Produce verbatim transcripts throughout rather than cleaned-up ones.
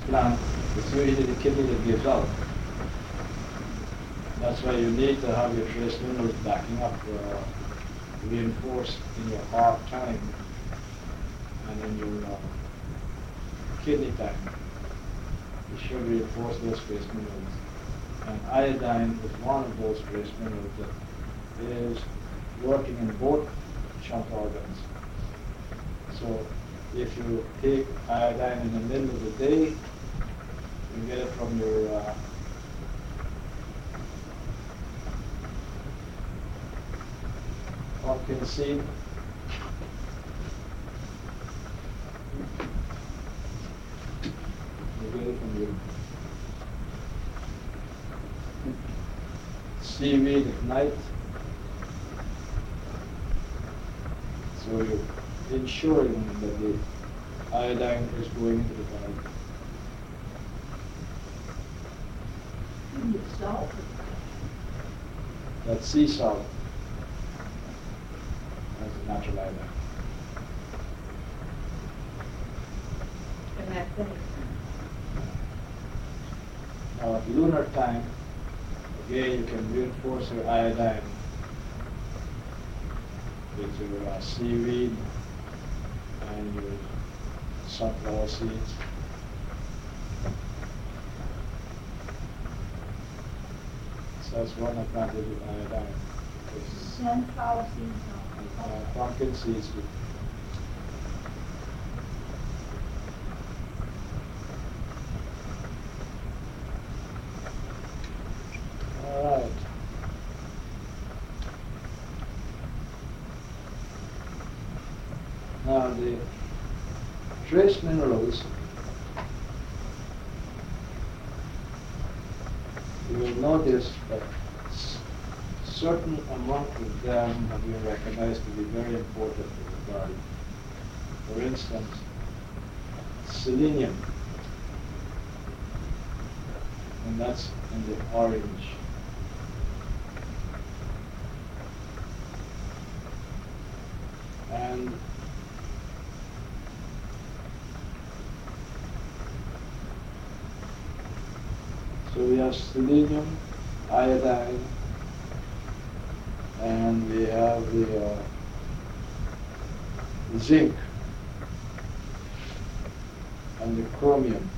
plant, it's usually the kidney that gives out. That's why you need to have your trace minerals backing up, uh, reinforced in your heart tank and in your uh, kidney tank. You should reinforce those trace minerals. And iodine is one of those trace minerals that is working in both shunt organs. So if you take iodine in the middle of the day, you get it from your uh, pumpkin seed. You get it from your seaweed at night. So you're ensuring that the iodine is going into the body. And the salt. That's sea salt. That's a natural iodine. And that thing. Now at lunar time, again you can reinforce your iodine with your uh, seaweed and your sunflower seeds. So that's one advantage of iodine. Sunflower seeds. Uh, pumpkin seeds. All right. Now the trace minerals, you will notice that s- certain amount of them have been recognized to be very important to the body. For instance, selenium, and that's in the orange. And so we have selenium, iodine, and we have the uh, zinc and the chromium.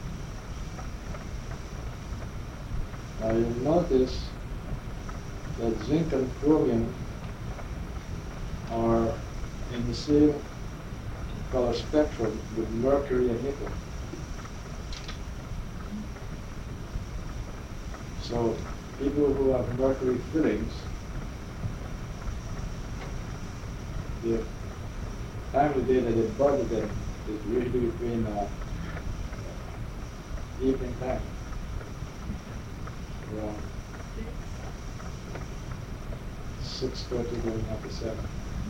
Now you'll notice that zinc and chromium are in the same color spectrum with mercury and nickel. So people who have mercury fillings, the time of day that they bother them is usually between uh, evening time, around six thirty going up to seven.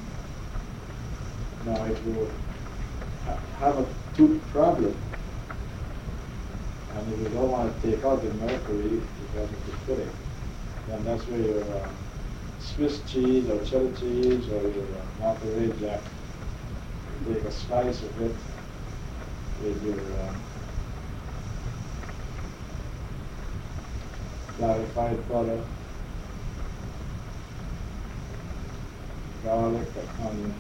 Now if you ha- have a tooth problem, and if you don't want to take out the mercury, because of the filling, then that's where your uh, Swiss cheese or cheddar cheese or your uh, Monterey Jack, you take a slice of it with your uh, clarified butter, garlic, and onion,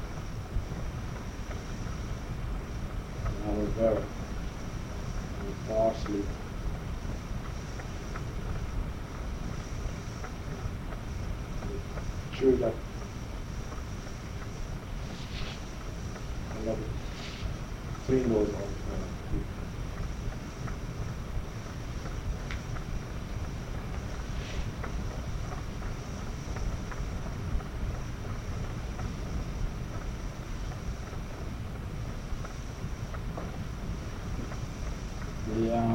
and aloe vera, and parsley. Chew it up. I love it. Clean those all. The uh,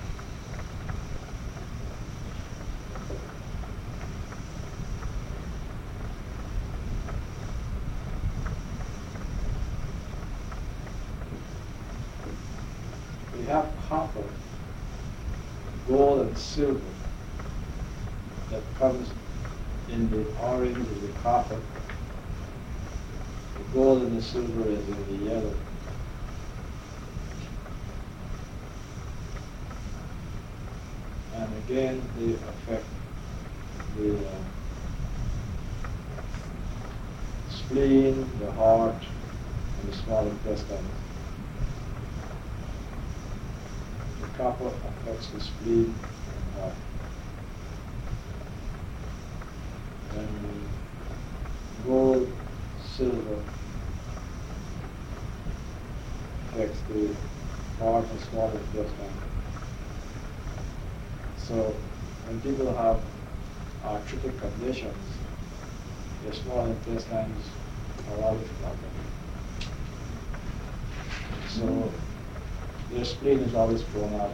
we have copper, gold, and silver that comes in the orange is the copper. The gold and the silver is in the yellow. And again, they affect the uh, spleen, the heart, and the small intestine. The copper affects the spleen and heart. And the gold, silver affects the heart and small intestine. So when people have arthritic conditions, their small intestines are always blocked. So their spleen is always blown out.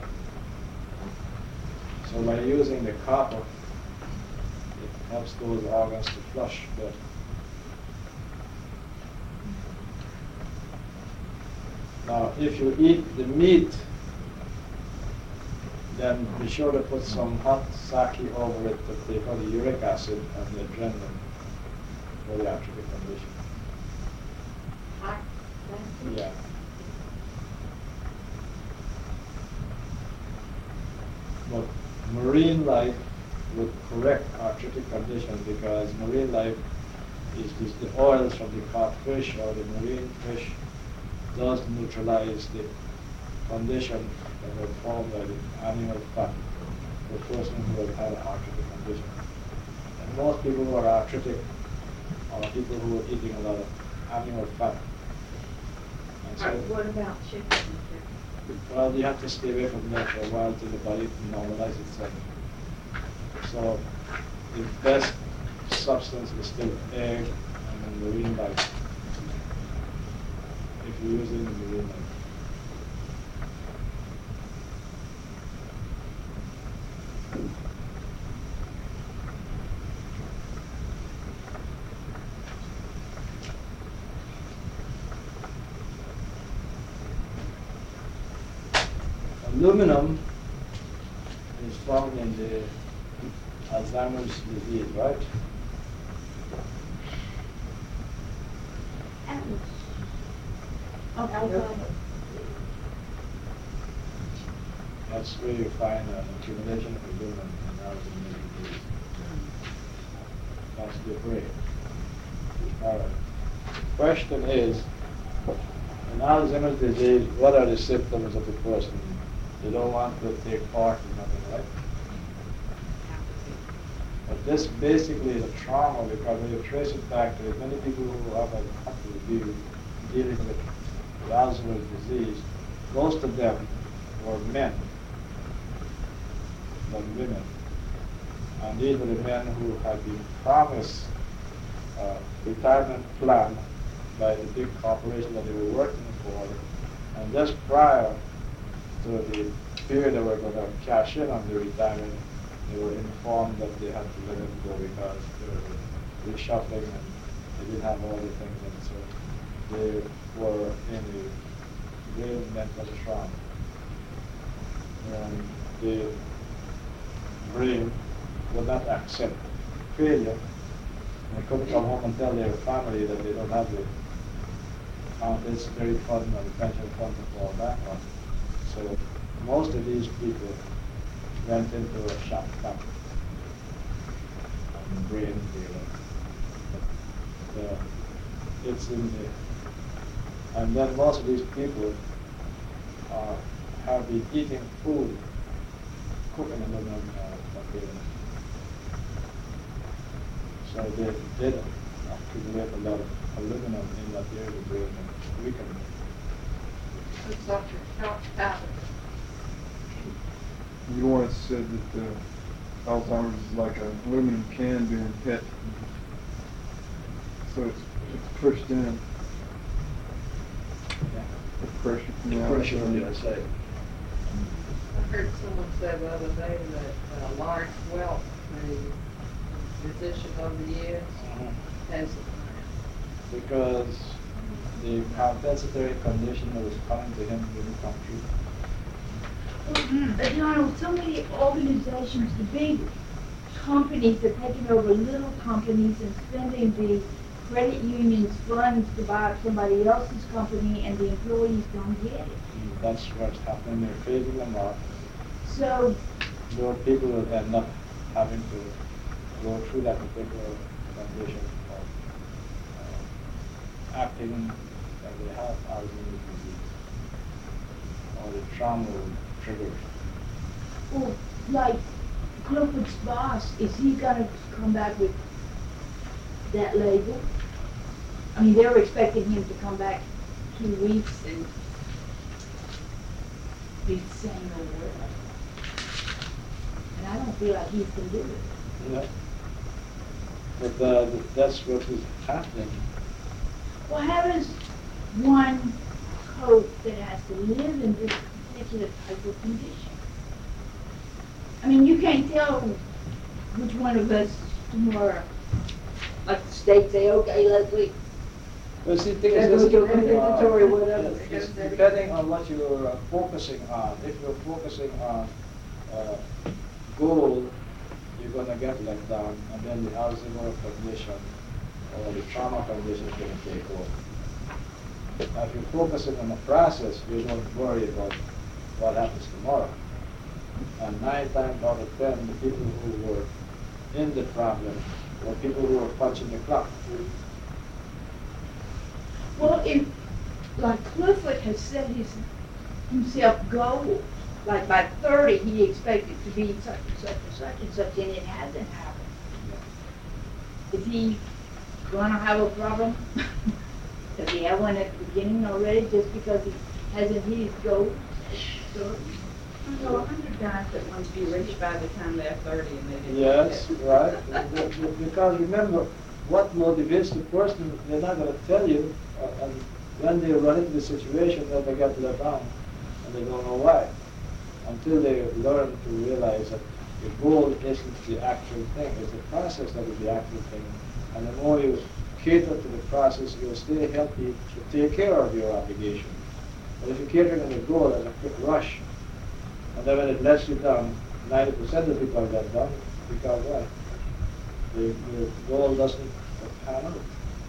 So by using the copper, it helps those organs to flush better. Now, if you eat the meat, then be sure to put some hot sake over it to take out the uric acid and the adrenaline for the arthritic condition. Hot sake? Yeah. But marine life would correct arthritic conditions because marine life is just the oils from the caught fish or the marine fish does neutralize the condition that were formed by the animal fat for the person who has had an arthritic condition. And most people who are arthritic are people who are eating a lot of animal fat. And so, What about chicken? well, you have to stay away from that for a while till the body normalizes itself. So the best substance is still egg and then marine life. If you're using the marine life. Aluminum is found in the Alzheimer's disease, right? Apples. Okay. That's where you find an accumulation of aluminum in Alzheimer's disease. That's the brain. All right. Question is, in Alzheimer's disease, what are the symptoms of the person? They don't want to take part in nothing, right? But this basically is a trauma because when you trace it back to many people who have a deal, dealing with Alzheimer's disease, most of them were men than women. And these were the men who had been promised a retirement plan by the big corporation that they were working for. And just prior to the period they were going to cash in on the retirement, they were informed that they had to let it go because they were reshuffling and they didn't have all the things in it. So they were in the real mental trauma. And the brain would not accept failure. And they couldn't come home and tell their family that they don't have the compensatory fund or the pension fund to fall back on. So most of these people went into a shock factory and brain failure. So it's in the, and then most of these people uh, have been eating food, cooking aluminum uh, material. So they did accumulate a lot of aluminum in that area during the weekend. It's such a shock pattern. You once said that uh, Alzheimer's is like an aluminum can being hit. So it's, it's pushed in. Yeah. The pressure from the The pressure outside. on the outside. I heard someone say the other day that uh, Lawrence Welk, the physician of the year, Uh-huh. has Because the compensatory condition that was coming to him didn't come true. But Donald, so many organizations, the big companies are taking over little companies and spending the credit union's funds to buy up somebody else's company, and the employees don't get it. That's what's happening. They're phasing them out. So, there are people that end up having to go through that particular condition of uh, acting that they have Alzheimer's disease or the trauma triggers. Well, like Clifford's boss, is he gonna come back with that label? I mean, they were expecting him to come back two weeks and be saying a word. And I don't feel like he's gonna do it. You know? But uh, that's what is happening. Well, how does one cope that has to live in this particular type of condition? I mean, you can't tell which one of us more, like the state say, okay, Leslie, Well, see, the thing Let's is, go this, to a compensatory uh, whatever. it's depending on what you're uh, focusing on. If you're focusing on uh, goal, you're going to get let down, and then the Alzheimer's condition or the trauma condition is going to take over. Now, if you're focusing on the process, you don't worry about what happens tomorrow. And nine times out of ten, the people who were in the problem were people who were punching the clock. well, if, like Clifford has set his, himself goals, like by thirty, he expected to be such and such and such and such, and it hasn't happened. Is he gonna have a problem? Does he have one at the beginning already, just because he hasn't hit his goals? So, I know a hundred guys that want to be rich by the time they're thirty and they didn't. Yes, right. Because remember, what motivates the person, they're not going to tell you, uh, and when they run into the situation, then they get let down, and they don't know why. Until they learn to realize that the goal isn't the actual thing, it's the process that is the actual thing. And the more you cater to the process, you'll stay healthy to take care of your obligation. But if you cater to the goal as a quick rush, and then when it lets you down, ninety percent of people are let down because why? The, the goal doesn't pan out.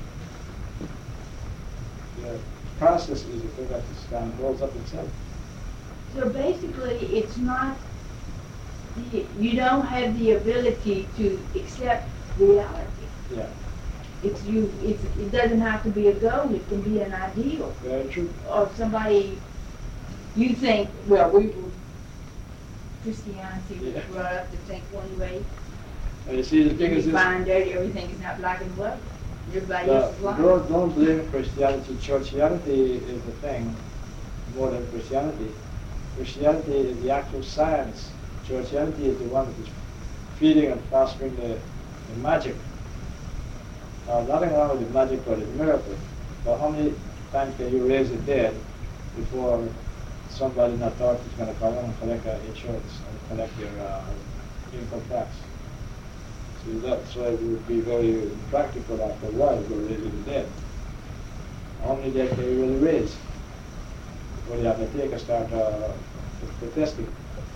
The process is the thing that stand holds up itself. so basically, it's not, the, you don't have the ability to accept reality. Yeah, It's you, it's, it doesn't have to be a goal, it can be an ideal. very true. Or somebody, you think, well, we, Christianity was Yeah. brought up to think one way. And you see, the thing is You this, find out everything is not black and white. Everybody uh, else is blind. don't, don't blame Christianity. Churchianity is the thing more than Christianity. Christianity is the actual science. Churchianity is the one that is feeding and fostering the, the magic. Now, nothing wrong with the magic or the miracle, but how many times can you raise the dead before somebody in authority is going to come in and collect uh, insurance and collect your uh, income tax? So that's why it would be very impractical after a while to raise the dead. How many dead can you really raise? Well, you have to take and start uh, protesting.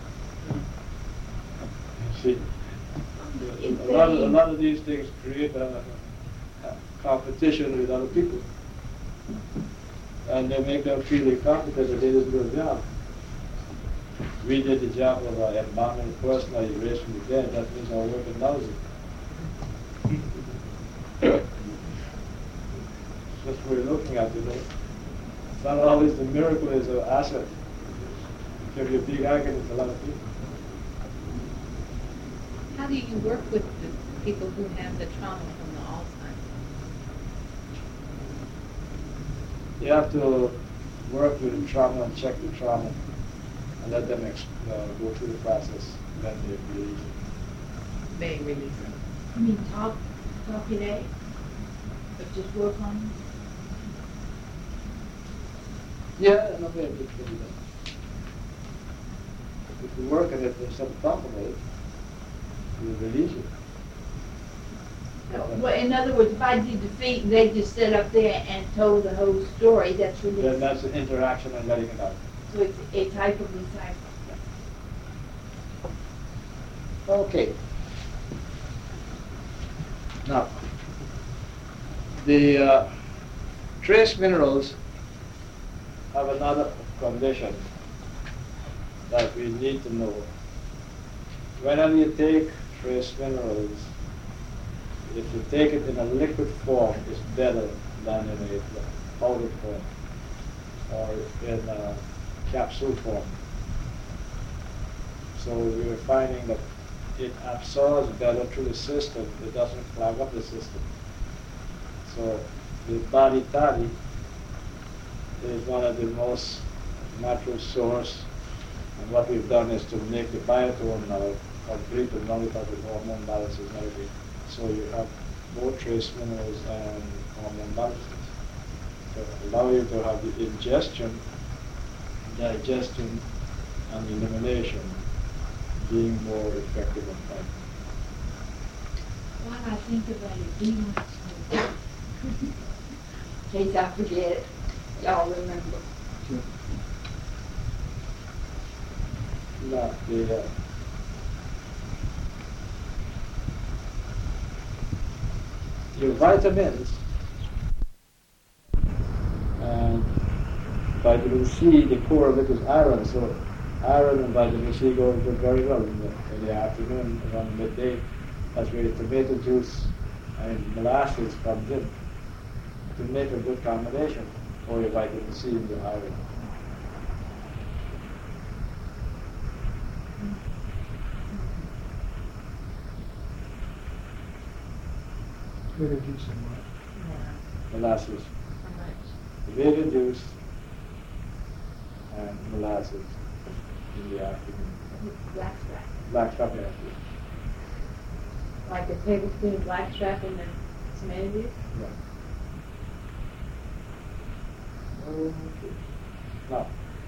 See, a lot, of, a lot of these things create a, a competition with other people. And they make them feel incompetent that they didn't do a job. We did the job of uh, embalming a person that you raised from the dead. That means our work is lousy. That's what we're looking at, you know. It's not always the miracle is an asset. It can be a big argument for a lot of people. How do you work with the people who have the trauma from the Alzheimer's? You have to work with the trauma and check the trauma and let them ex- uh, go through the process, then they release it. They release it. I mean, talk, talk it out, but just work on Yeah, no way to do that. If you work on it instead of talk about it, you release it. it. Well, in other words, if I did defeat and they just stood up there and told the whole story, that's really, Then that's the interaction and letting it out. so it's a type of recycle. Okay. Now, the uh, trace minerals have another condition that we need to know. whenever you take trace minerals, if you take it in a liquid form, it's better than in a powder form or in a capsule form. So we're finding that it absorbs better through the system. It doesn't clog up the system. So the body toddy is one of the most natural source. And what we've done is to make the biotone now complete and nullify the hormone balances and everything. So you have both trace minerals and hormone balances. So allow you to have the ingestion, digestion, and elimination being more effective and fun. While I think about it, do you want to in case I forget it, y'all remember. Sure. No, the, uh, your vitamins and vitamin C, the core of it is iron, so iron and vitamin C go go very well in the, in the afternoon, around midday. That's where the tomato juice and molasses comes in to make a good combination for your vitamin C and your iron. Tomato juice and what? Molasses. Tomato juice and molasses in the afternoon. Blackstrap. Blackstrap after. Like a tablespoon of blackstrap in the tomato juice? Yeah. No.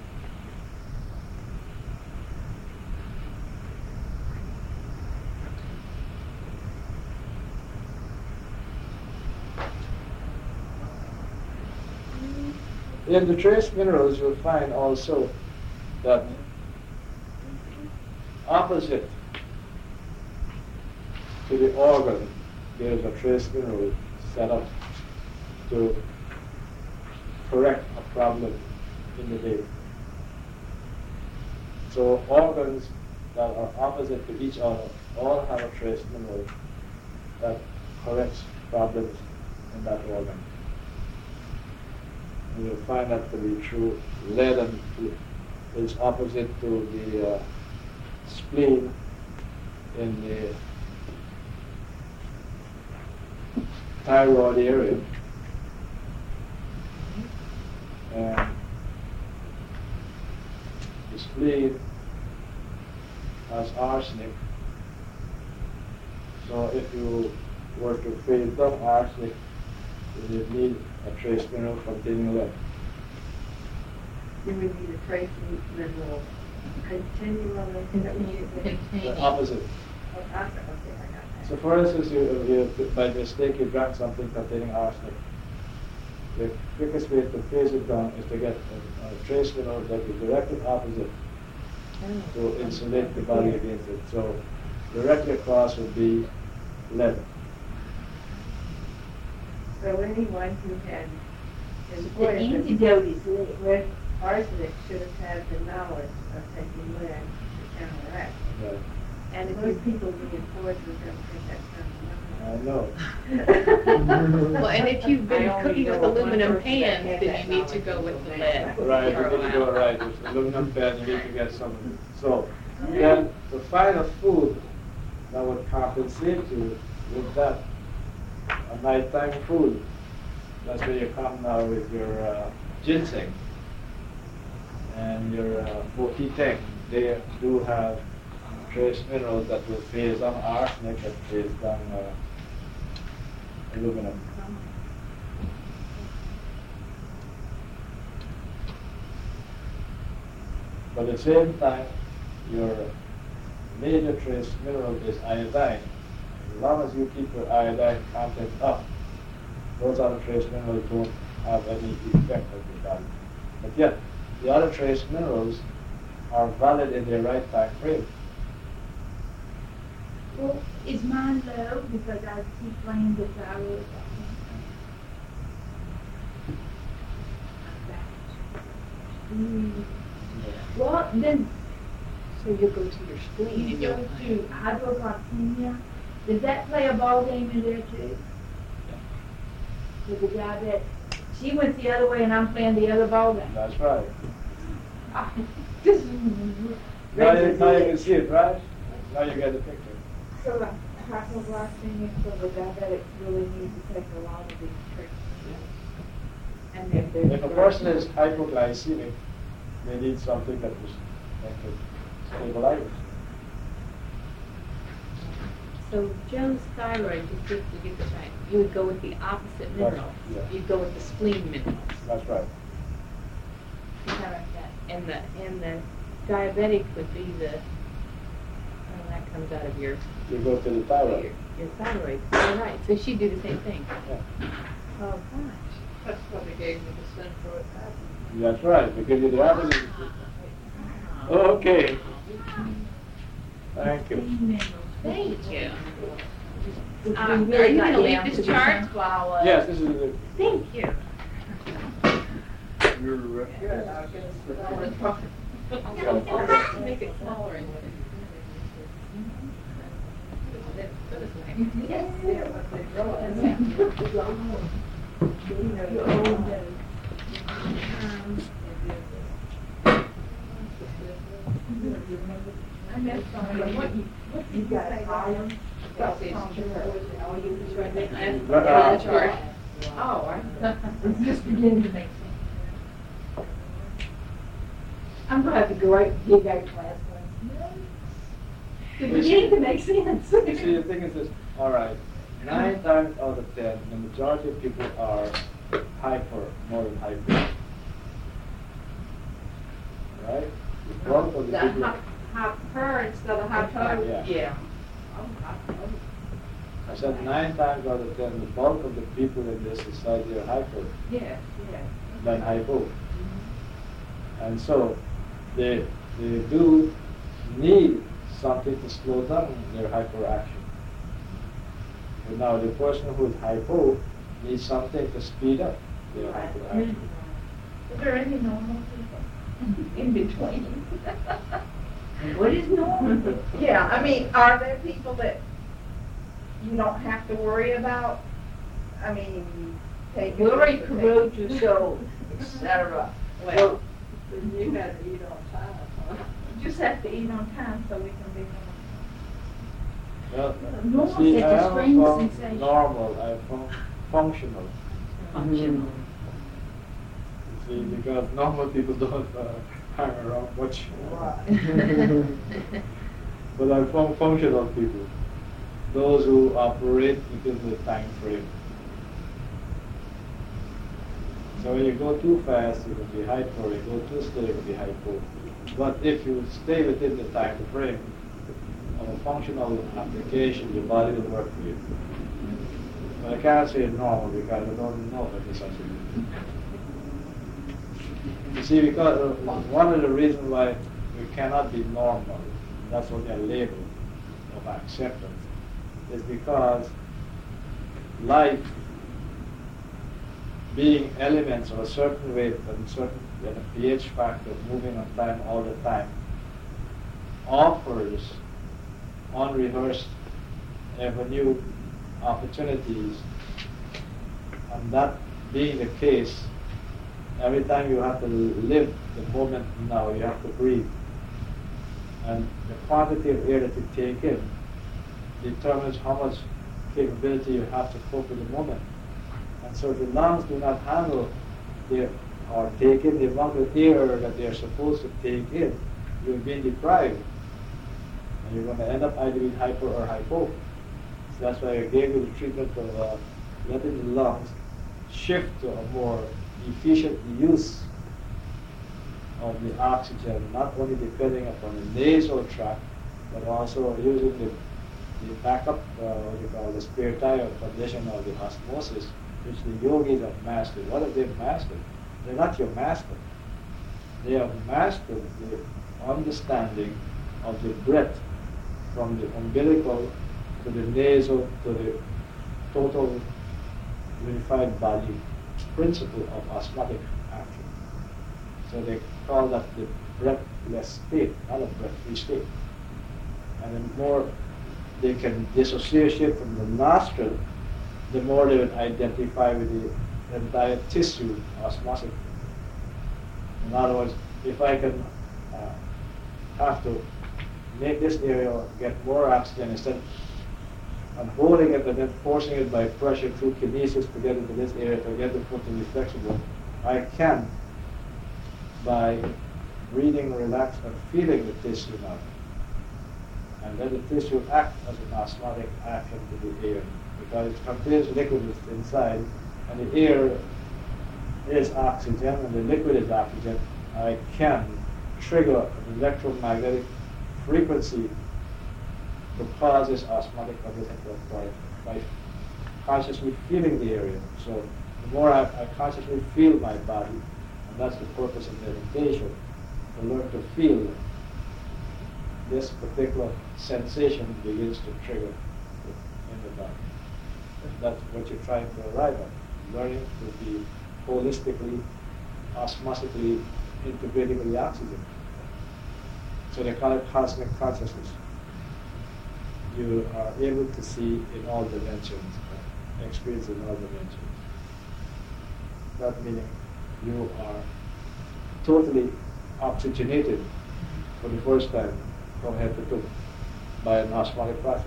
In the trace minerals, you'll find also that opposite to the organ, there's a trace mineral set up to correct a problem in the day. So organs that are opposite to each other all have a trace mineral that corrects problems in that organ. And you'll find that to be true. Lead and is opposite to the uh, spleen in the thyroid area. And the spleen has arsenic. So if you were to phase down arsenic, you would need a trace mineral containing lead. You would need a trace mineral continually. The opposite. Oh, I- okay, I got that. So for instance, you, you, by mistake you drank something containing arsenic. The quickest way to phase it down is to get a, a trace mineral that is directly opposite to insulate the body against it. So directly across would be lead. So anyone who had is The antidote is lead. with arsenic should have had the knowledge of taking lead to counteract. Right. And if most people reinforce with them, think that's I know. Well, and if you've I been only cooking with know one aluminum person that pans, had then that you need to knowledge go of with the lead. lead. Right, for you a need to go while. right. It's aluminum pan, you need to get some. So then to find a food that would compensate you with that, a nighttime food, that's where you come now with your uh, ginseng and your uh, bohiteng. They do have trace minerals that will phase down arsenic, that phase down uh, aluminum. But at the same time, your major trace mineral is iodine. As long as you keep your iodine content up, those other trace minerals don't have any effect on your body. But yet, the other trace minerals are valid in their right time frame. Well, is mine low because I keep playing the thyroid? Mm. Well, then, So you go to your spleen You and go you'll to hypoglycemia. Does that play a ball game in there too? With the diabetic? She went the other way and I'm playing the other ball game. That's right. This is Now you, now you can see it, right? Now you get the picture. So the hypoglycemia for the diabetics really need to take a lot of these treatments. And if they're. If a person is hypoglycemic, they need something that was, that could stabilize it. So Joe's thyroid, just to to get this right, you would go with the opposite That's- minerals. yeah. You'd go with the spleen minerals. That's right. Kind of like that. And the, and the diabetic would be the, oh, that comes out of your, You go to the your, thyroid. your thyroid. All right, so she'd do the same thing. Yeah. Oh, gosh. That's what they gave me the Centroid tablet. That's right, because you have it. Okay. Thank you. Thank you. Which Uh, we are really you got gonna leave down this to the chart? sunflower. Yes, this is the. Thank you. You're right. Good, I'll get a smaller copy. Make it smaller and. Yes. Yeah, what they draw. Your old days. I met somebody, what you, what you got, iron? That's his chart. Oh, you was right there. And- Right, yeah, uh, the chart. Oh, I. It's just beginning to make sense. I'm gonna have to go out and dig out class one. It's beginning to make sense. You see, the thing is this, all right, nine times out of ten, the majority of people are hyper, more than hyper. Right? The bulk of the The people. hy- hyper instead of hypo. Yeah. Yeah. I said nine times out of ten, the bulk of the people in this society are hyper Yeah, yeah. than hypo. And so, they, they do need something to slow down their hyperaction. But now the person who is hypo needs something to speed up their hyperaction. Is there any normal people in between? What is normal? Yeah, I mean, are there people that you don't have to worry about? I mean, you take. a- Worry corrodes your soul, Et cetera. Well, then you had to eat on time, huh? You just have to eat on time so we can be Well, Normal see, is I a haven't strange found sensation. normal, I found functional. Functional. You see, because normal people don't uh, hang around much. But I found functional people, those who operate within the time frame. So when you go too fast, you will be hypo. You go too slow, you will be hypo. But if you stay within the time frame of a functional application, your body will work for you. But I can't say normal because I don't know what this is. You see, because uh, one of the reasons why we cannot be normal, that's what they're labeled of acceptance, is because life being elements of a certain weight and certain and a pH factor moving on time all the time offers unrehearsed ever new opportunities, and that being the case, every time you have to live the moment now, you have to breathe. And the quantity of air that you take in determines how much capability you have to cope with the moment. And so the lungs do not handle the, or take in the amount of air that they are supposed to take in. You're being deprived. And you're going to end up either being hyper or hypo. So that's why I gave you the treatment of uh, letting the lungs shift to a more efficient use of the oxygen, not only depending upon the nasal tract, but also using the, the backup, uh, what you call the spare tire condition of the osmosis, which the yogis have mastered. What have they mastered? They're not your master. They have mastered the understanding of the breath from the umbilical to the nasal to the total unified body principle of osmotic action. So they call that the breath breathless state, not a breath-free state. And the more they can dissociate from the nostril, the more they would identify with the entire tissue osmosis. In other words, if I can uh, have to make this area get more oxygen instead of holding it and then forcing it by pressure through kinesis to get into this area to get the foot to be flexible, I can, by breathing relaxed and feeling the tissue now, and let the tissue act as an osmotic action to the air, because it contains liquid inside, and the air is oxygen and the liquid is oxygen. I can trigger an electromagnetic frequency to cause this osmotic condition to occur by consciously feeling the area. So the more I, I consciously feel my body, and that's the purpose of meditation, to learn to feel this particular sensation begins to trigger in the body. That's what you're trying to arrive at, learning to be holistically, osmotically integrating with the oxygen. So they call it cosmic consciousness. You are able to see in all dimensions, uh, experience in all dimensions. That meaning you are totally oxygenated for the first time from head to toe by an osmotic process.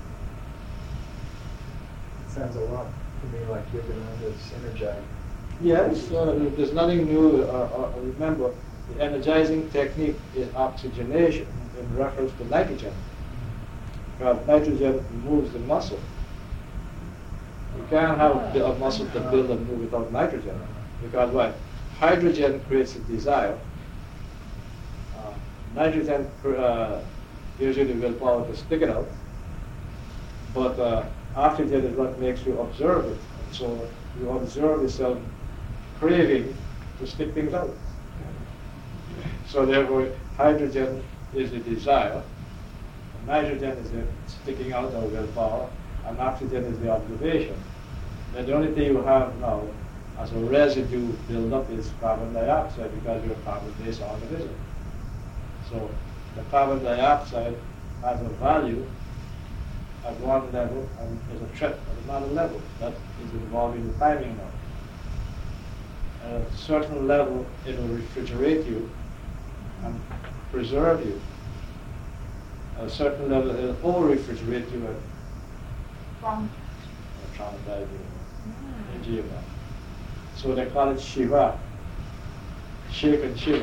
Sounds a lot to me like Yogananda's energizing. Yes, uh, there's nothing new. Uh, uh, remember, the energizing technique is oxygenation in reference to nitrogen. Because nitrogen moves the muscle. You can't have a muscle to build and move without nitrogen. Because why? Hydrogen creates a desire. Uh, nitrogen uh, gives you the willpower to stick it out. But uh, oxygen is what makes you observe it. And so you observe yourself craving to stick things out. So therefore, hydrogen is the desire, nitrogen is the sticking out or willpower, and oxygen is the observation. And the only thing you have now as a residue build up is carbon dioxide, because you're a carbon-based organism. So the carbon dioxide has a value at one level and is a threat at another level. That is involving the timing now. At a certain level, it will refrigerate you and preserve you. At a certain level, it will over-refrigerate you and From traumatize you. Mm. So they call it Shiva. Shake and shiver.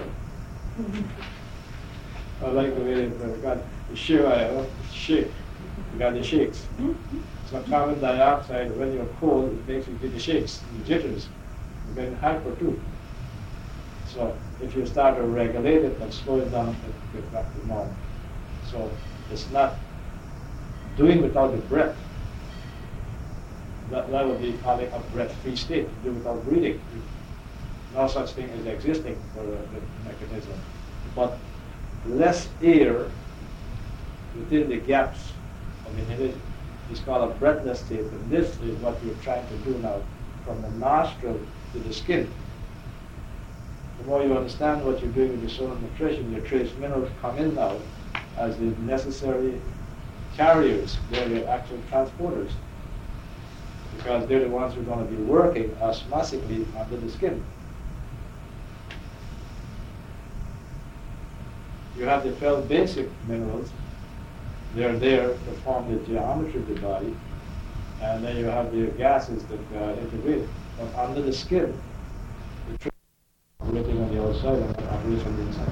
I like the way they got the Shiva, shake. You got the shakes. Mm-hmm. So carbon dioxide, when you're cold, it makes you get the shakes, the jitters. You get hyper too. So if you start to regulate it and slow it down, it gets back to normal. So it's not doing without the breath. That, that would be calling a breath-free state. You do without breathing. No such thing as existing for the, the mechanism. But less air within the gaps of inhibition is called a breathless state. And this is what you're trying to do now, from the nostril to the skin. The more you understand what you're doing with your soil nutrition, your trace minerals come in now as the necessary carriers. They're your actual transporters, because they're the ones who are going to be working osmotically under the skin. You have the twelve basic minerals. They're there to form the geometry of the body, and then you have the gases that are integrated. But under the skin, the trace are operating on the outside and operating on the inside.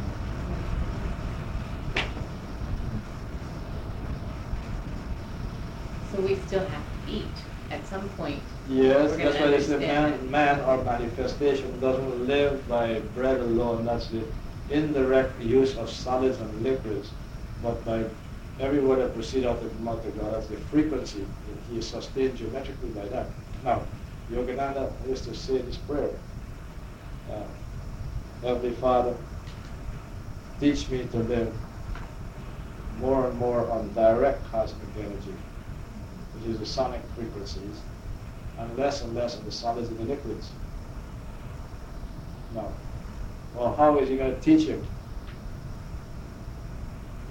So we still have to eat at some point. Yes, We're that's gonna why they say understand man, it. man or manifestation doesn't live by bread alone. That's the indirect use of solids and liquids. But by every word that proceeds out of the mouth of God, that's the frequency. He is sustained geometrically by that. Now, Yogananda used to say this prayer. Uh, Heavenly Father, teach me to live more and more on direct cosmic energy, which is the sonic frequencies, and less and less on the solids and the liquids. Now, well, how is he going to teach him?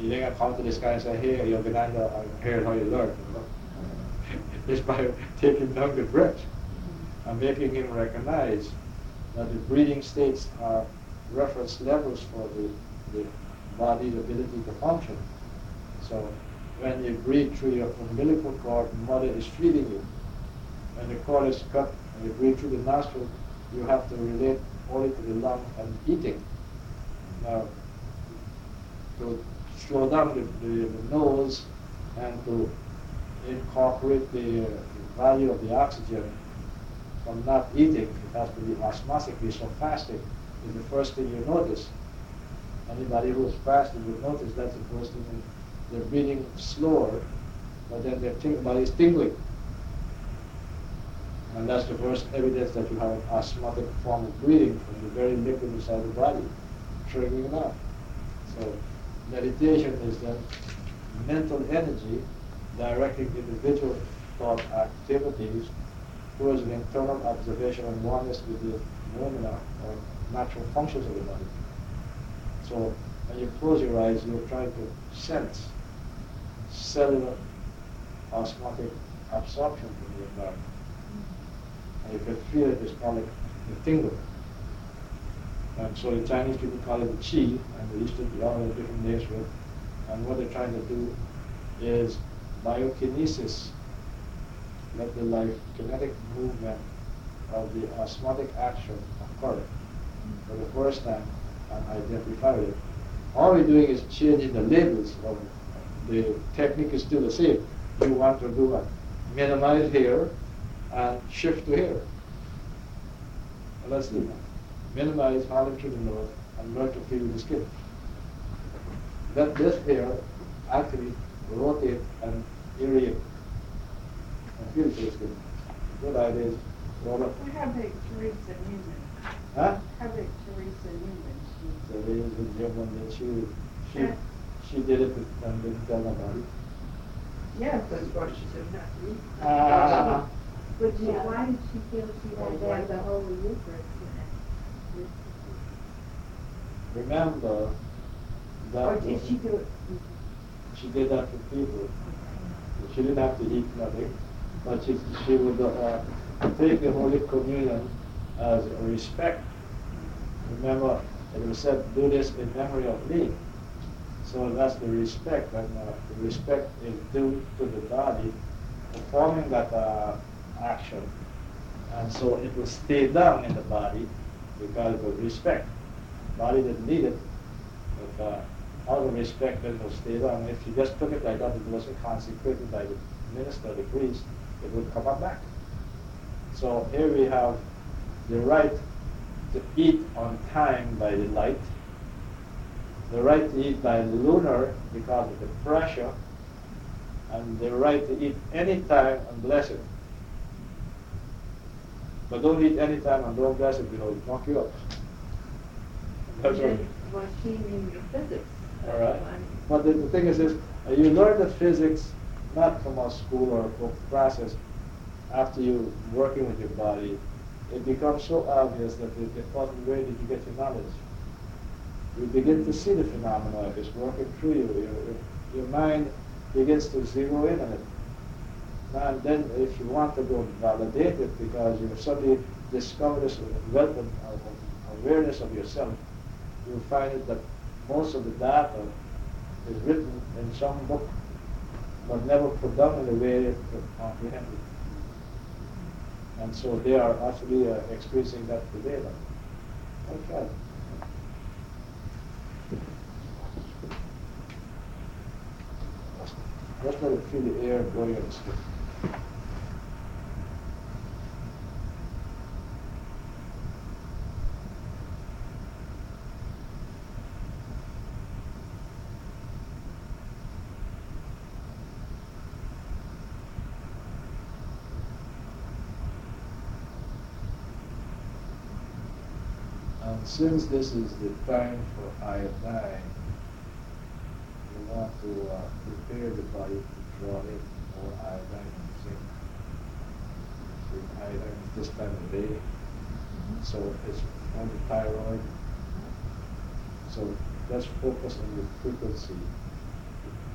You ain't gonna come to this guy and say, hey, Yogananda, I heard how you learn. You know? It's by taking down the breath and making him recognize that the breathing states are reference levels for the, the body's ability to function. So when you breathe through your umbilical cord, mother is feeding you. When the cord is cut and you breathe through the nostril, you have to relate only to the lung and eating. Now, to slow down the, the, the nose and to incorporate the, uh, the value of the oxygen from not eating, it has to be osmotically, so fasting is the first thing you notice. Anybody who is fasting will notice that's the first thing. They're breathing slower, but then their ting- body is tingling. And that's the first evidence that you have an osmotic form of breathing from the very liquid inside the body, triggering it out. So meditation is then mental energy directing individual thought activities towards an internal observation and oneness with the phenomena or natural functions of the body. So when you close your eyes, you're trying to sense cellular osmotic absorption from the environment. And you can feel it, it's called like the tingle. And so the Chinese people call it the qi, and the Eastern, the other different names for it. And what they're trying to do is biokinesis, let the life kinetic movement of the osmotic action occur for the first time and identify it. All we're doing is changing the labels of the technique is still the same. You want to do what? Minimize here and shift to here. Well, let's do that. Minimize, hold it to the nose, and learn to feel the skin. Let this here actually rotate and aerate and feel the skin. Good idea is roll up. How big Teresa Newman? Huh? How big Teresa Newman? So there is a young one that she, she, Yeah. she did it and didn't tell nobody. Yes, That's what she said, not me. Ah. but she, why did she feel she had to have the Holy Eucharist in it? Remember that Or did she do it? she did that for people. She didn't have to eat nothing, but she, she would uh, take the Holy Communion as a respect. Remember, it was said, do this in memory of me. So that's the respect, and uh, the respect is due to the body performing that uh, action. And so it will stay down in the body because of respect. Body didn't need it, but uh, out of respect it will stay down. If you just took it like that, it wasn't consecrated by the minister, the priest, it would come up back. So here we have the right to eat on time by the light, the right to eat by lunar because of the pressure, and the right to eat any time and bless it. But don't eat any time and don't bless it, you know, it'll knock you up. That's right. Well, she knew the physics. All right. But the, the thing is, is uh, you learn the physics not from a school or book classes. After you working with your body, it becomes so obvious that it, it wasn't where did you get your knowledge. You begin to see the phenomena. It's working through you. Your, your mind begins to zero in on it. And then if you want to go validate it because you suddenly discover this wealth of, of awareness of yourself, you'll find it that most of the data is written in some book, but never put down in a way to comprehend it. And so they are actually uh, experiencing that today. Okay. Just let it feel the air blowing on the skin. And since this is the time for iodine, we want to uh, prepare the body to draw in more iodine and zinc. See, iodine is this time of day, so it's on the thyroid. So let's focus on the frequency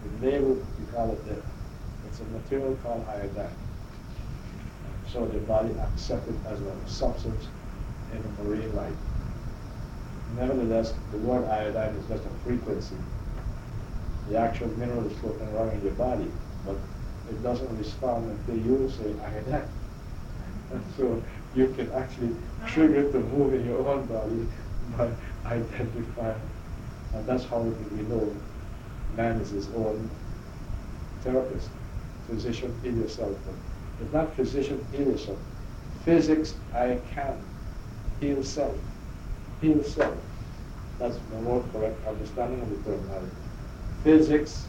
the label, we call it the, it's a material called iodine. So the body accepts it as a substance in a marine life. Nevertheless, the word iodine is just a frequency. The actual mineral is floating around in your body, but it doesn't respond until you say iodine. And so you can actually trigger it to move in your own body by identifying. And that's how we know man is his own therapist. Physician, heal yourself. But it's not physician, heal yourself. Physics, I can. Heal self. Heal self. That's the more correct understanding of the terminology. Physics,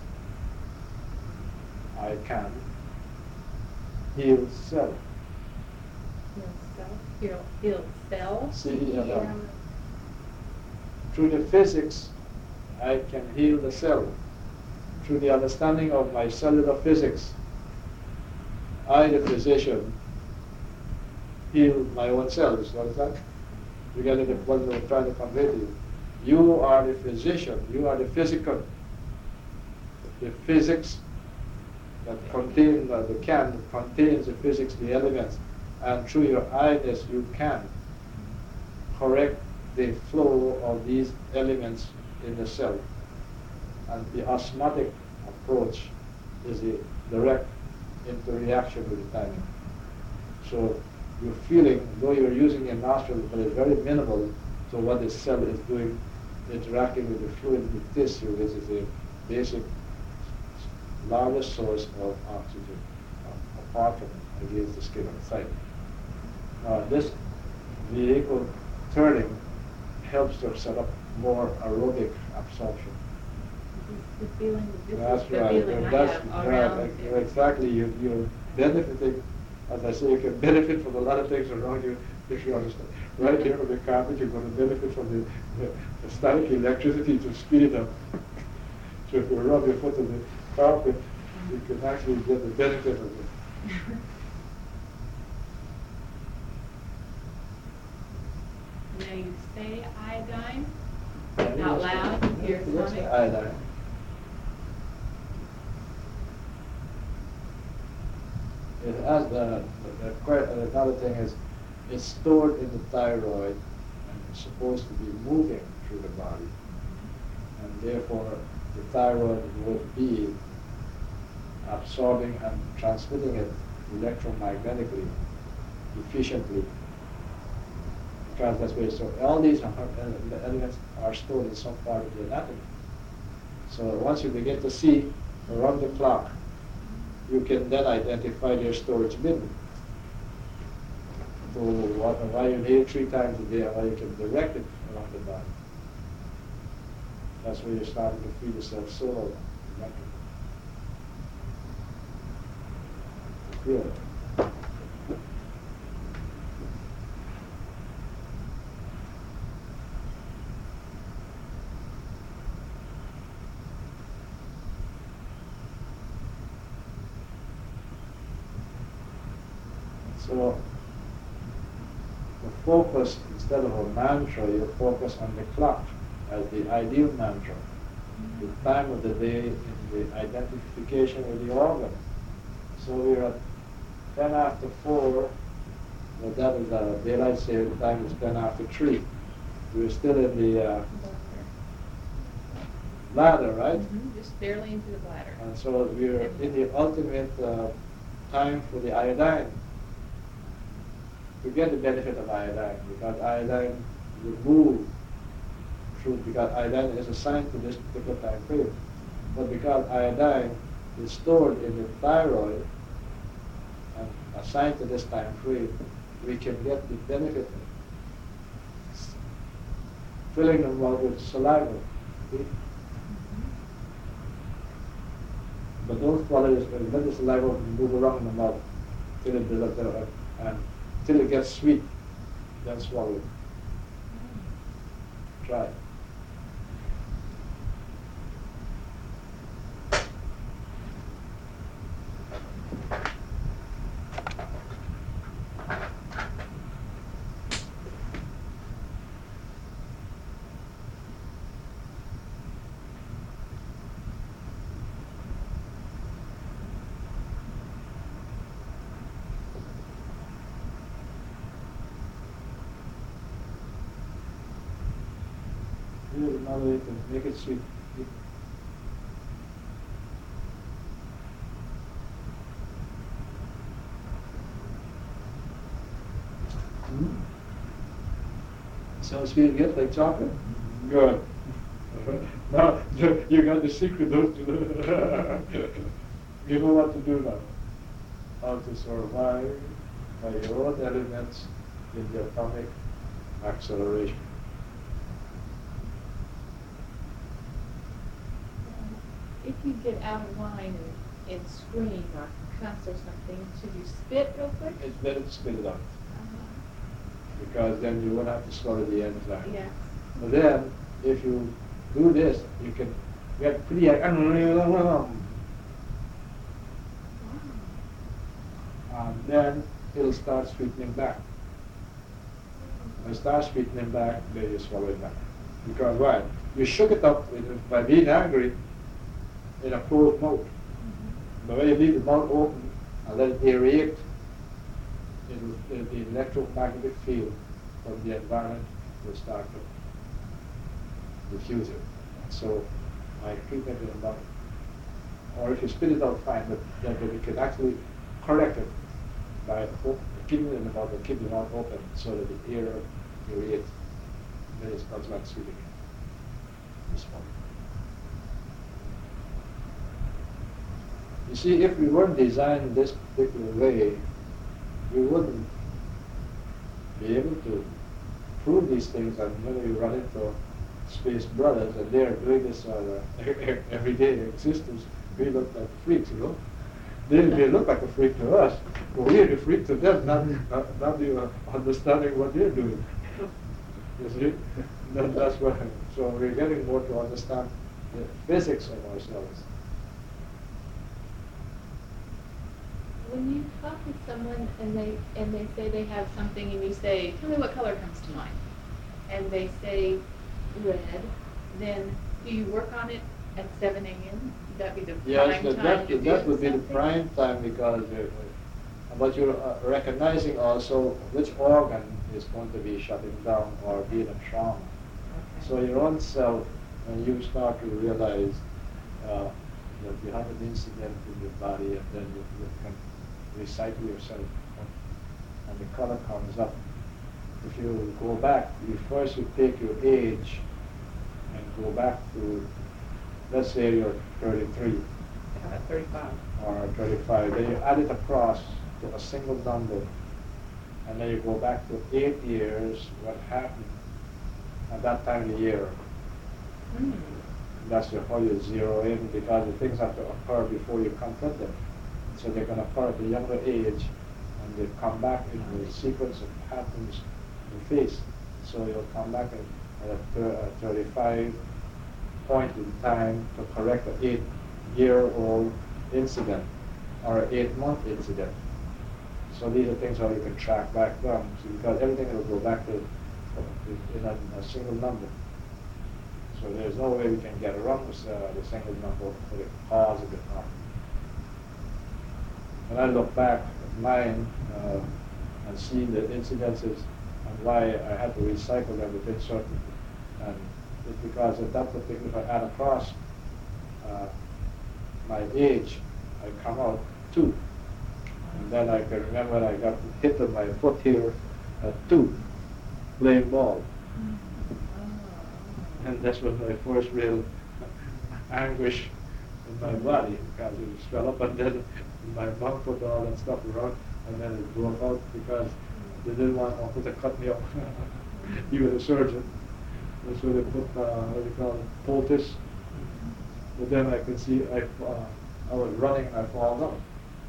I can. Heal self. Heal self. Heal, heal self. C E L F. Through the physics, I can heal the cell. Through the understanding of my cellular physics, I, the physician, heal my own cells. What is that? You get it, what I'm trying to convey to you. You are the physician. You are the physical. The physics that contain, uh, the can that contains the physics, the elements, and through your I-ness you can correct the flow of these elements in the cell. And the osmotic approach is the direct interaction with the timing. So you're feeling, though you're using your nostrils, but it's very minimal, so what the cell is doing, interacting with the fluid in the tissue, this is a basic, largest source of oxygen, uh, apart from against the skin on the site. Now this vehicle turning helps to set up more aerobic absorption. The feeling, this That's is the right. feeling And I that's have right. around Ex- it. Exactly. You, you're benefiting, as I say, you can benefit from a lot of things around you if you understand. Right here on the carpet, you're going to benefit from the, the, the static electricity to speed it up. So if you rub your foot on the carpet, you can actually get the benefit of it. Now you say iodine Yeah, out yes, loud, yes, your yes, stomach. iodine. It has the, the, the que- another thing is it's stored in the thyroid and it's supposed to be moving through the body, and therefore the thyroid will be absorbing and transmitting it electromagnetically efficiently, because that's where, so all these are- ele- elements are stored in some part of the anatomy. So once you begin to see around the clock, you can then identify their storage bin. So what, why you inhale three times a day, and why you can direct it around the body. That's where you're starting to feel yourself so feel it. So the focus, instead of a mantra, you focus on the clock as the ideal mantra. The time of the day in the identification with the organ. So we're at ten after four, well that is uh, daylight saving time is ten after three. We're still in the uh, bladder, right? Mhm, just barely into the bladder. And so we're in the ultimate uh, time for the iodine. To get the benefit of iodine, because iodine will move through, because iodine is assigned to this particular time frame. But because iodine is stored in the thyroid and assigned to this time frame, we can get the benefit of filling the mouth with saliva. See? But don't swallow this, let the saliva move around in the mouth till it develops uh, and till it gets sweet, then swallow it. Try it. Here's another way to make it sweet. Mm. Sounds sweet again, like chocolate? Good. Now, you got the secret, don't you? You know what to do now. How to survive by your own elements in the atomic acceleration. If you get out of line and, and scream or cuss or something, should you spit real quick? It's better to spit it out, Uh-huh. because then you won't have to swallow the enzyme. Yes. But then, if you do this, you can get pretty. And then it'll start sweetening back. When it starts sweetening back, then you swallow it back. Because why? You shook it up with, by being angry in a closed mouth. But when you leave the mouth open and let it aerate, it'll, the electromagnetic field from the environment will start to diffuse it. So I treatment it about, or if you spit it out fine, but then we can actually correct it by keeping it about the keeping the mouth open so that the air aerates. Then it smells like sweet again. This one. You see, if we weren't designed this particular way, we wouldn't be able to prove these things. And when we run into space brothers and they're doing this on uh, everyday existence, we look like freaks, you know. They, they look like a freak to us, but we're the freak to them, not, not, not even understanding what they're doing. You see? That, that's what, so we're getting more to understand the physics of ourselves. When you talk with someone and they and they say they have something and you say, tell me what color comes to mind, and they say red, then do you work on it at seven a m? Would that be the Yes, prime that, time that, to that do would be the something? prime time because, uh, but you're uh, recognizing also which organ is going to be shutting down or being a trauma. Okay. So your own self, when you start to realize uh, that you have an incident in your body, and then you, you can recycle yourself, and the color comes up. If you go back, you first you take your age and go back to, let's say you're thirty-three Yeah, thirty-five. or thirty-five, then you add it across to a single number, and then you go back to eight years, what happened at that time of the year. Mm. That's your, how you zero in, because the things have to occur before you confront them. So they're going to occur at a younger age, and they come back in the sequence of patterns you face. So you'll come back at, at a, thir a thirty-five point in time to correct an eight-year-old incident or an eight-month incident. So these are things how you can track back down, so because everything will go back to in a, a single number. So there's no way we can get around this, uh, the single number for the cause of the harm. When I look back at mine uh, and see the incidences and why I had to recycle them within certain, and it's because at that particular, if I add across uh, my age, I come out two. And then I can remember I got hit on my foot here at two, playing ball. And that's was my first real anguish in my body, because it swelled up, and then my mom put all that stuff around, and then it broke out because they didn't want uncle to cut me up. He was a surgeon. And so they put, uh, what do you call it, poultice. But then I could see, I, uh, I was running and I fall down.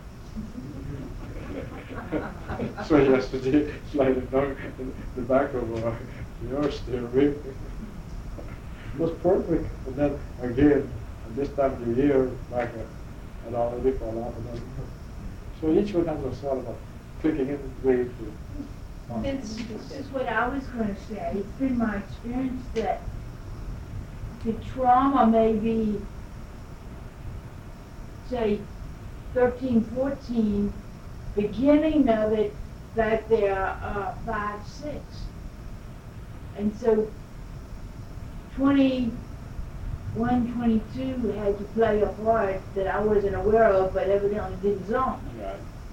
So yesterday, sliding down in the back of uh, your stairway. It was perfect. And then again, at this time of the year, back uh, and already fall off. And then, so each one has a sort of a clicking in way to. Um, This, this is what I was going to say. It's been my experience that the trauma may be, say, thirteen, fourteen, beginning of it, that they're uh, five, six. And so twenty-one, twenty-two had to play a part that I wasn't aware of, but evidently didn't zone. Right.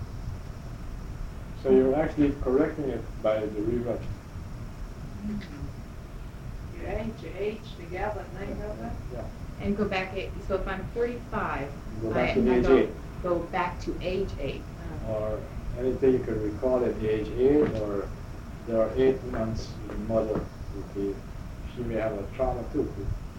So you're actually correcting it by the rewrite. Your age, your age together, and they know that? Yeah. And go back eight, so if I'm thirty-five, Go I, back to I the age go, eight. go back to age eight. Or anything you can recall at the age eight, or there are eight months the mother would be, she may have a trauma too.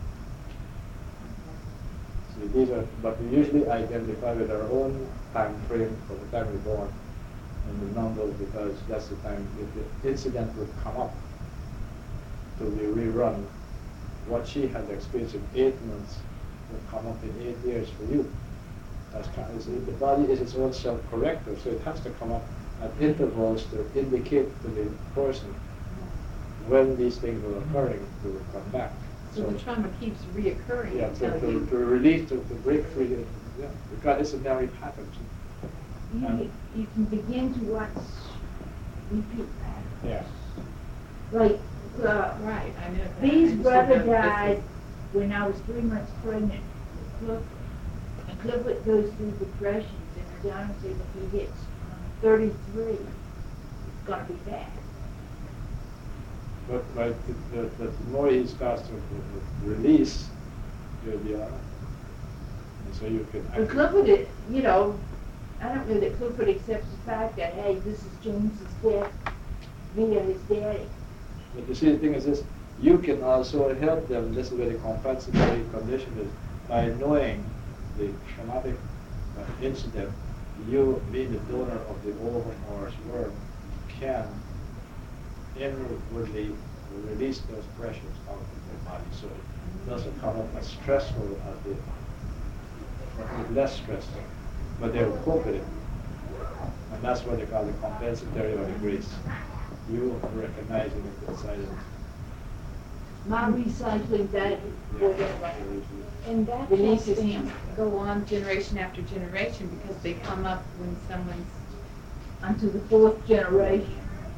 See, these are, but we usually identify with our own time frame for the time we're born and the numbers, because that's the time if the incident would come up to be rerun. What she had experienced in eight months will come up in eight years for you. That's kind of, the body is its own self-corrector, so it has to come up at intervals to indicate to the person when these things are occurring to come back. So the trauma keeps reoccurring Yeah, to, until to, you. to release, to, to break free, uh, yeah, because it's a memory pattern. You, you can begin to watch repeat patterns. Yeah. Like, uh, Right, I know. that. These I just brother don't know if this died is- when I was three months pregnant with Clifford. And Clifford goes through depressions, and the doctor said if he hits um, thirty-three, it's gonna be bad. But, but the, the, the more he starts to, to, to release, you'll be all right. And so you can. But Clifford, it- you know, I don't know that Clifford accepts the fact that, hey, this is James's death via his daddy. But you see, the thing is this, you can also help them, this is where the compensatory condition is, by knowing the traumatic uh, incident, you, being the donor of the ovum or sperm, can inwardly release those pressures out of their body, so it doesn't come up as stressful as the, or less stressful, but they will cope with it. And that's what they call the compensatory or the grace. You recognizing it inside of it. My recycling that, whatever. And that Releases things him. go on generation after generation because they come up when someone's, Unto the fourth generation.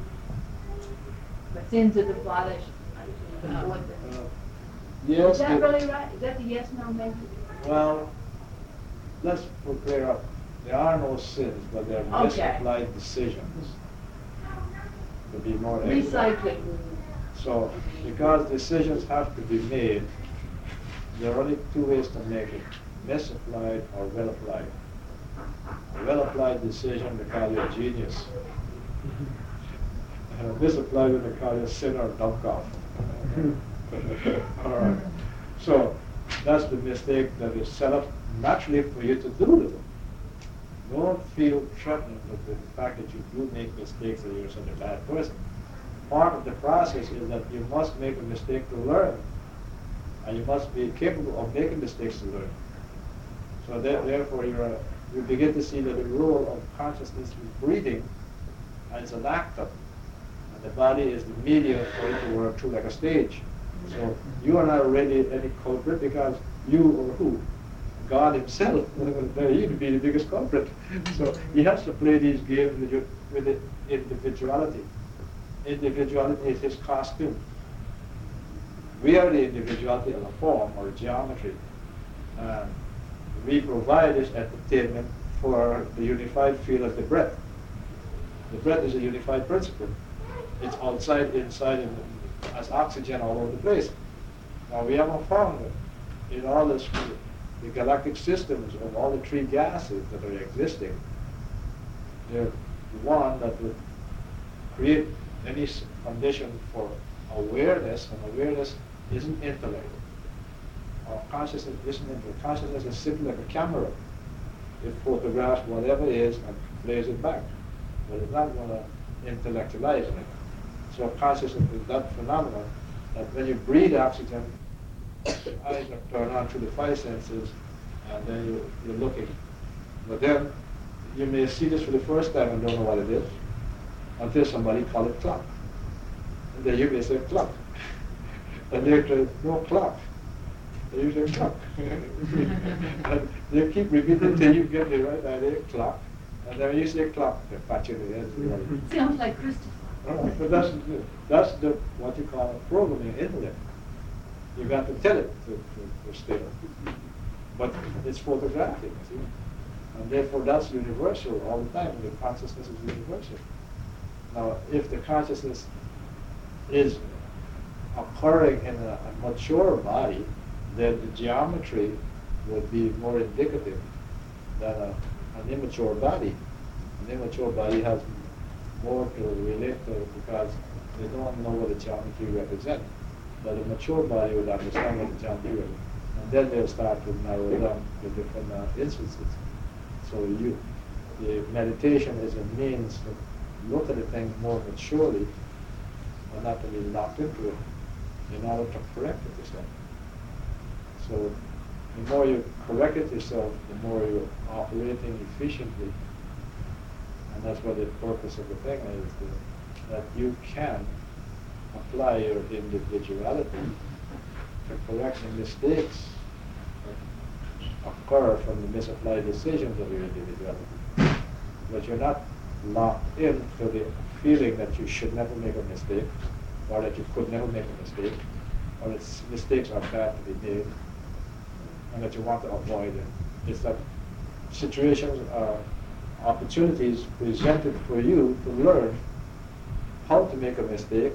The sins of the father unto the fourth. Uh, Is Yes, that it- really right? Is that the yes, no, maybe? well, let's put clear up. There are no sins, but there are Okay. misapplied decisions. To be more exact. Recycling. So, because decisions have to be made, there are only two ways to make it, misapplied or well-applied. A well-applied decision, they call you a genius. And a misapplied one, they call you a sinner or dumb cough. All right. So, that's the mistake that is set up naturally for you to do to them. Don't feel threatened with the fact that you do make mistakes and you're such a bad person. Part of the process is that you must make a mistake to learn. And you must be capable of making mistakes to learn. So there, therefore, you're, you begin to see that the role of consciousness is breathing, and it's an actor. And the body is the medium for it to work through like a stage. So you are not really any culprit because you or who? God himself, he would be the biggest culprit. So he has to play these games with, you, with the individuality. Individuality is his costume. We are the individuality of a form or a geometry. Uh, we provide this entertainment for the unified field of the breath. The breath is a unified principle. It's outside, inside, and as oxygen all over the place. Now we haven't found it in all this, the galactic systems of all the three gases that are existing. They're the one that would create any s- condition for awareness, and awareness isn't intellect. Or consciousness isn't intellect. Consciousness is simply like a camera. It photographs whatever is and plays it back. But it's not going to intellectualize it. So consciousness is that phenomenon that when you breathe oxygen, the eyes are turned on through the five senses, and then you, you're looking. But then you may see this for the first time and don't know what it is, until somebody call it clock. And then you may say clock. And they say, no clock. And you say clock. And they keep repeating until you get the right idea, clock. And then when you say clock, they pat you in the head. Sounds like Christopher. All right, but that's, that's the, what you call programming intellect. You got to tell it to, to, to stay. But it's photographing, see? And therefore that's universal all the time. The consciousness is universal. Now, if the consciousness is occurring in a, a mature body, then the geometry would be more indicative than a, an immature body. An immature body has more to relate to because they don't know what the geometry represents. But a mature body would understand what the geometry represents. And then they'll start to narrow down the different uh, instances. So you, the meditation is a means to look at the thing more maturely and not to be locked into it in order to correct it yourself. So the more you correct it yourself, the more you're operating efficiently. And that's what the purpose of the thing is, the, that you can apply your individuality to correct the mistakes that occur from the misapplied decisions of your individuality. But you're not locked into the feeling that you should never make a mistake, or that you could never make a mistake, or that mistakes are bad to be made, and that you want to avoid it. It's that situations are opportunities presented for you to learn how to make a mistake,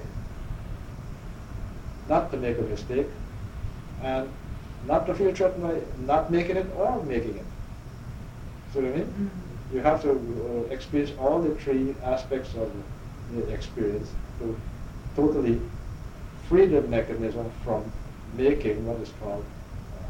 not to make a mistake, and not to feel threatened by not making it or making it. See what I mean? Mm-hmm. You have to uh, experience all the three aspects of the experience to totally free the mechanism from making what is called uh,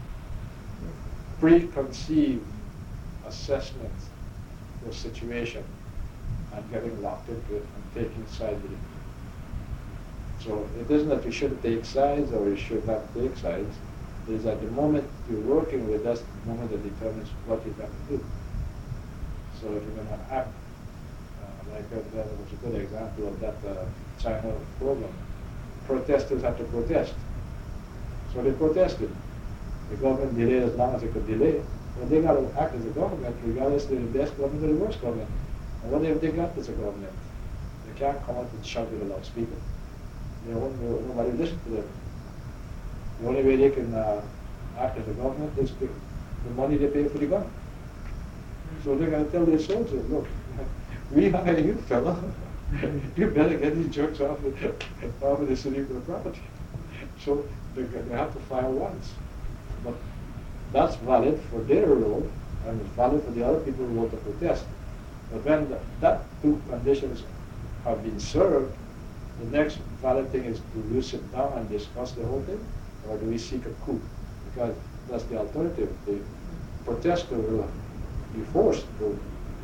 preconceived assessments of the situation and getting locked into it and taking sides with it. So it isn't that you should take sides or you should not take sides. It is at the moment you're working with, that's the moment that determines what you're going to do. So if you're going to act, uh, like that, that was a good example of that uh, China program. Protesters had to protest. So they protested. The government delayed as long as it could delay. But they got to act as a government, regardless of the best government or the worst government. And what have they got as a government? They can't come out and shout with a loudspeaker. They won't, nobody will listen to them. The only way they can uh, act as a government is the, the money they pay for the gun. So they're going to tell their soldiers, look, we hire you, fella. You better get these jerks off of, off of the city for the property. So they, they have to fire once. But that's valid for their role, and it's valid for the other people who want to protest. But when the, that two conditions have been served, the next valid thing is, do you sit down and discuss the whole thing, or do we seek a coup? Because that's the alternative. The protester will be forced to,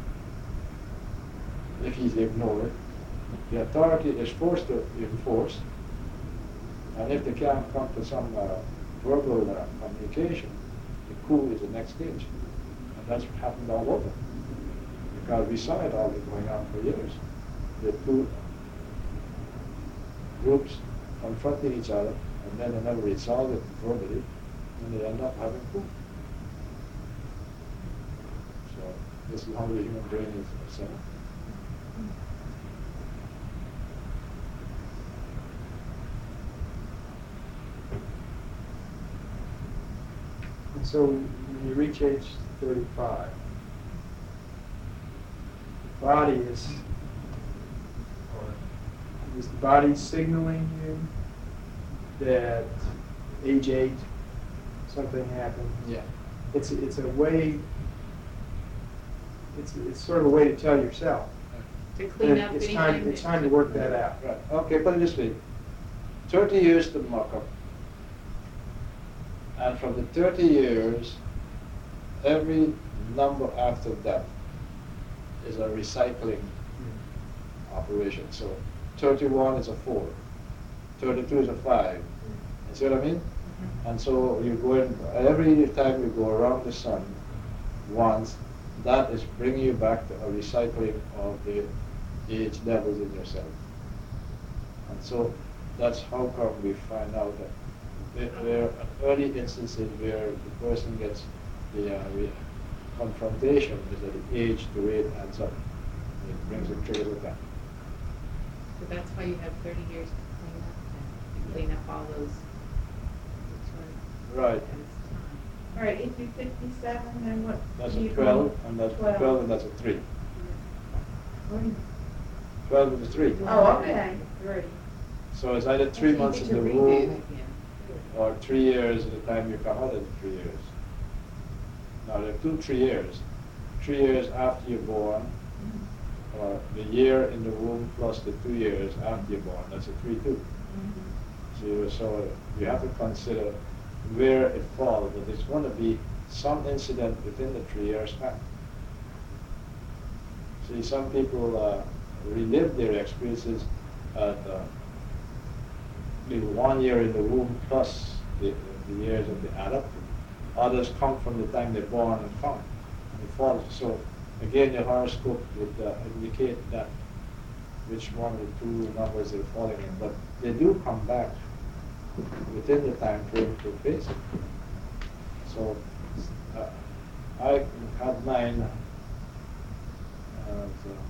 if he's ignored, the authority is forced to enforce, and if they can't come to some uh, verbal uh, communication, the coup is the next stage. And that's what happened all over. Because we saw it all going on for years. The two groups confronting each other, and then they never resolve it verbally, and they end up having coup. So this is how the human brain is set up. And so when you reach age thirty-five, the body is, or is the body signaling you that age eight, something happened? Yeah. It's a, it's a way, it's, it's sort of a way to tell yourself. To clean that up it's anything. time, it's time to work that out. Right. Okay, put it this way. thirty years to mock up. And from the thirty years, every number after that is a recycling operation. So thirty-one is a four, thirty-two is a five. You see what I mean? Mm-hmm. And so you go in, every time you go around the sun once, that is bringing you back to a recycling of the age levels in yourself. And so that's how come we find out that there, there are early instances where the person gets the uh, re- confrontation is at the age the way it adds up. It brings the triggers with that. So that's why you have thirty years to clean up, and clean up all those Right. All right, if you're fifty-seven, then what? That's do a you twelve, go? and that's Twelve. twelve, and that's a three. What do you- Twelve and a three. Oh, okay, three. So it's either three It's months easy in to the redo womb, again. or three years at the time you come out of the three years. Now, there are two three years. Three years after you're born, or the year in the womb plus the two years after you're born, that's a three two. So, you- so you have to consider where it falls, but there's going to be some incident within the three years span. See, some people uh, relive their experiences at uh, maybe one year in the womb plus the, the years that they add up to. Others come from the time they're born and come. And it falls. So again, your horoscope would uh, indicate that which one of the two numbers they're falling in. But they do come back within the time frame to face it. So uh, I had mine as, uh,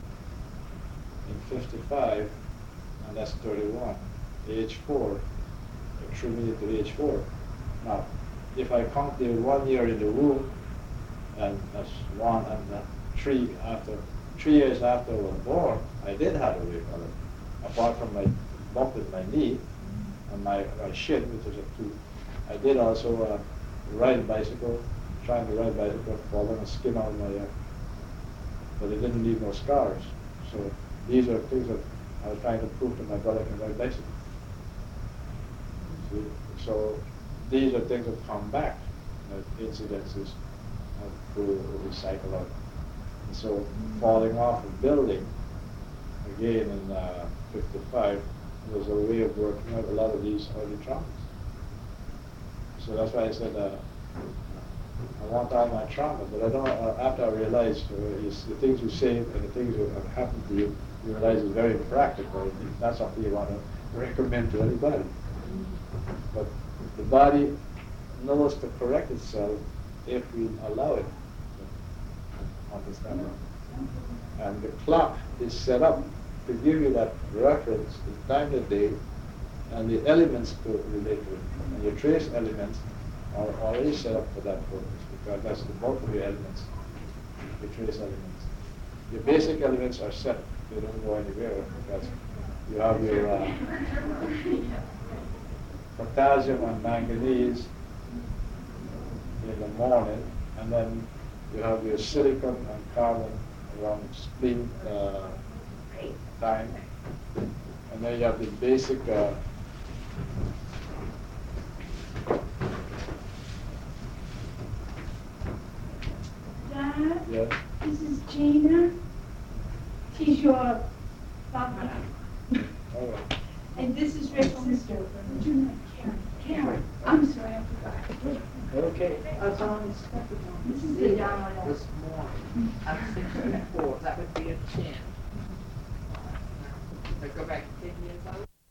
in fifty-five, and that's thirty-one. Age four, attributed to age four. Now, if I count the one year in the womb, and that's one, and uh, three after, three years after I was born, I did have a wake color. Apart from my bump in my knee and my, my shin, which was a two, I did also uh, ride a bicycle, trying to ride a bicycle, falling and skin out of my, uh, but it didn't leave no scars. So these are things that I was trying to prove to my brother I can ride a bicycle. See? So these are things that come back, uh, incidences uh, to recycle out. And so falling off a building, again in uh, fifty-five, was a way of working out a lot of these early traumas. So that's why I said uh, I want all my trauma, but I don't. Uh, after I realized uh, is the things you say and the things that have happened to you, you realize it's very impractical. It's not something you want to recommend to anybody. But the body knows to correct itself if we allow it. Understand that? And the clock is set up to give you that reference, the time of the day, and the elements to relate to it. And your trace elements are already set up for that purpose, because that's the bulk of your elements, the trace elements. Your basic elements are set; they don't go anywhere, because you have your uh, potassium and manganese in the morning, and then you have your silicon and carbon around spleen uh, time, and then you have the basic uh, Dad, yeah. this is Gina. She's your mother. All right. And this is Rick's sister. What's your name? Karen. Karen. I'm sorry, I forgot. Okay. I was on the second one. This is the young one. This morning, I'm sixty-four, that would be a ten. So go back to ten years old.